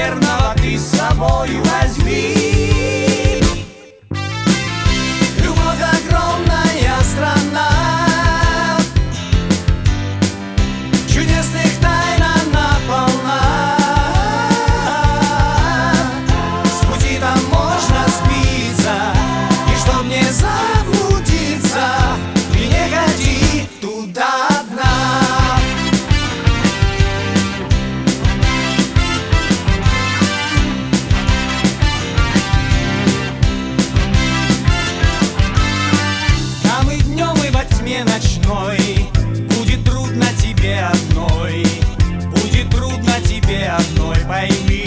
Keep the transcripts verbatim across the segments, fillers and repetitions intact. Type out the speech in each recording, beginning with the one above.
верного ты с собой возьми. Любовь огромная страна, чудесных тайн она полна. С пути там можно сбиться, и чтоб не заблудиться, ты не ходи туда одна. Ночной будет трудно тебе одной, будет трудно тебе одной, пойми.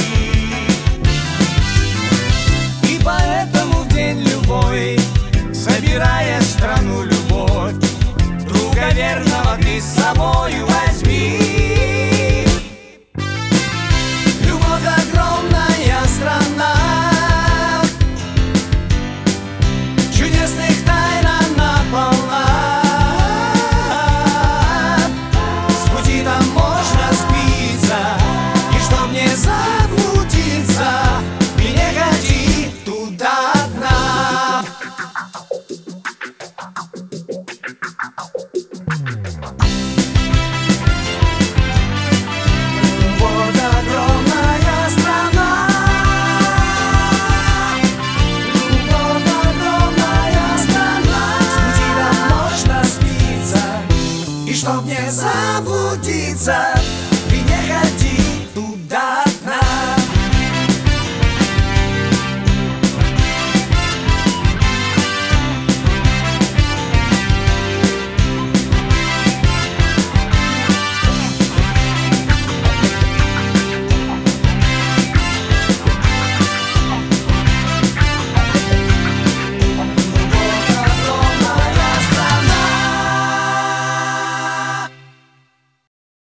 И поэтому в день любой, собирая страну любовь, друга верного ты с собой возьми. Любовь огромная страна, чудесных тайн она полна. Чтоб не заблудиться, ты не ходи